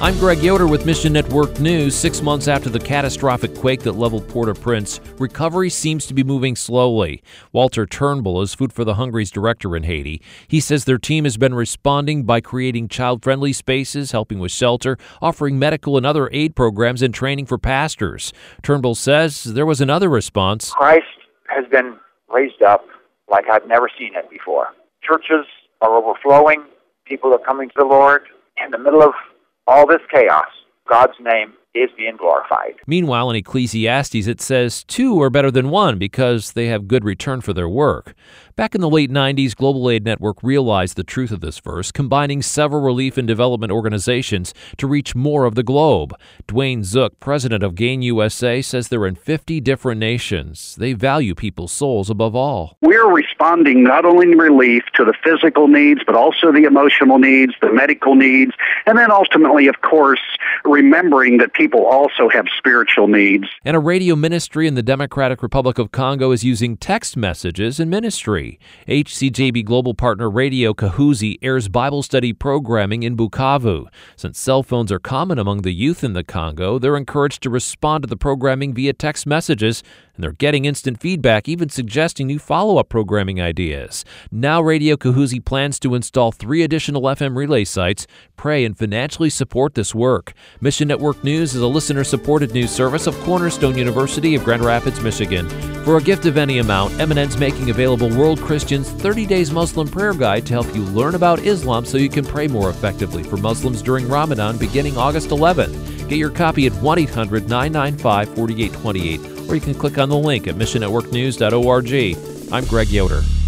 I'm Greg Yoder with Mission Network News. 6 months after the catastrophic quake that leveled Port-au-Prince, recovery seems to be moving slowly. Walter Turnbull is Food for the Hungry's director in Haiti. He says their team has been responding by creating child-friendly spaces, helping with shelter, offering medical and other aid programs, and training for pastors. Turnbull says there was another response. Christ has been raised up like I've never seen it before. Churches are overflowing. People are coming to the Lord. In the middle of all this chaos, God's name is being glorified. Meanwhile, in Ecclesiastes, it says two are better than one because they have good return for their work. Back in the late 90s, Global Aid Network realized the truth of this verse, combining several relief and development organizations to reach more of the globe. Dwayne Zook, president of Gain USA, says they're in 50 different nations. They value people's souls above all. We're responding not only in relief to the physical needs, but also the emotional needs, the medical needs, and then ultimately, of course, remembering that people also have spiritual needs. And a radio ministry in the Democratic Republic of Congo is using text messages in ministry. HCJB Global Partner Radio Kahuzi airs Bible study programming in Bukavu. Since cell phones are common among the youth in the Congo, they're encouraged to respond to the programming via text messages, and they're getting instant feedback, even suggesting new follow-up programming ideas. Now Radio Kahuzi plans to install 3 additional FM relay sites. Pray and financially support this work. Mission Network News is a listener-supported news service of Cornerstone University of Grand Rapids, Michigan. For a gift of any amount, M&N's making available World Christian's 30 Days Muslim Prayer Guide to help you learn about Islam so you can pray more effectively for Muslims during Ramadan beginning August 11th. Get your copy at 1-800-995-4828, or you can click on the link at missionnetworknews.org. I'm Greg Yoder.